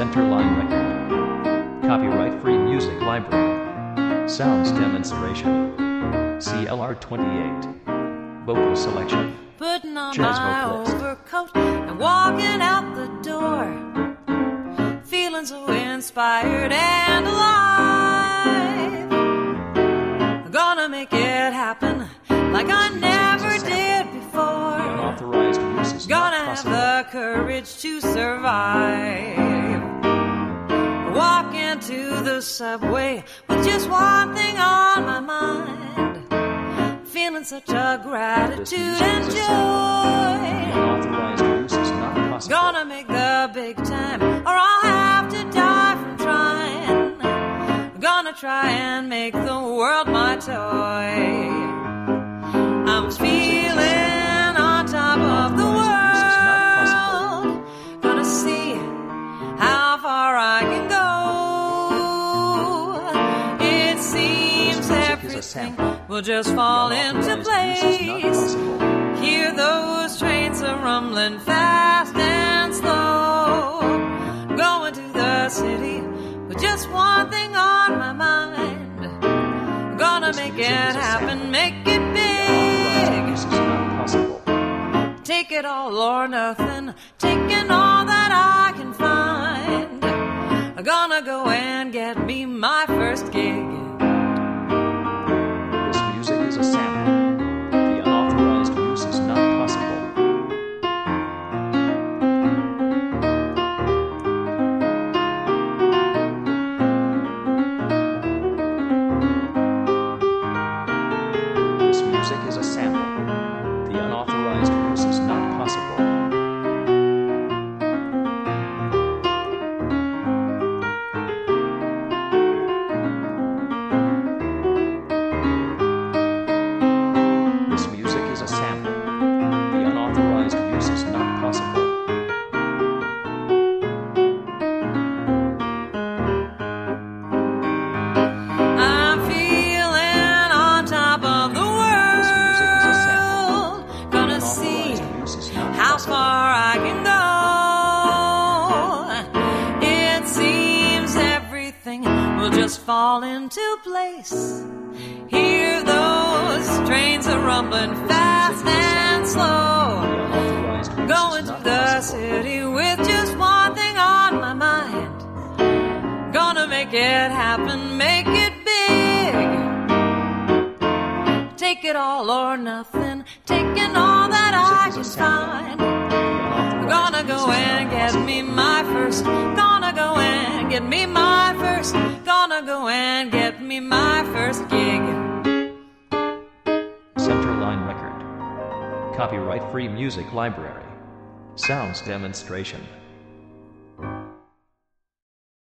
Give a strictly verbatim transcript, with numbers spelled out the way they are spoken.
Centerline Record. Copyright-free music library. Sounds demonstration. C L R twenty-eight. Vocal selection. Putting on Jazz my vocalist. overcoat and walking out the door, feeling so inspired and alive. I'm gonna make it happen like I never did before. Unauthorized use is Gonna not have possible. the courage to survive. Walk into the subway with just one thing on my mind, feeling such a gratitude and joy. Unauthorized use is not possible. Gonna make the big time, or I'll have to die from trying. Gonna try and make the world my toy. I'm feeling on top of the world. Gonna see how far I can go. It seems everything will just fall into place. Hear those trains are rumbling fast and slow. Going to the city with just one thing on my mind. Gonna make it happen, make it big. This is not possible. Take it all or nothing, taking all that I can find. I'm gonna go and get me my first gig. This music is a sample. The unauthorized use is not possible. This music is a sample. The unauthorized use is not possible. This music is a sample. The unauthorized use is not possible. I'm feeling on top of the This music is a sample. world. Gonna see Unauthorized use is not how possible. far I can go. It seems everything will just fall into place. Hear those trains are rumbling fast and The slow. unauthorized use Going is to not the possible. city with just one thing on my mind. Gonna make it happen, make it big. Take it all or nothing, taking all that I can find. Gonna go and get me my first. Gonna go and get me my first. Gonna go and get me my first gig. Centerline Record. Copyright-free music library. Sounds demonstration.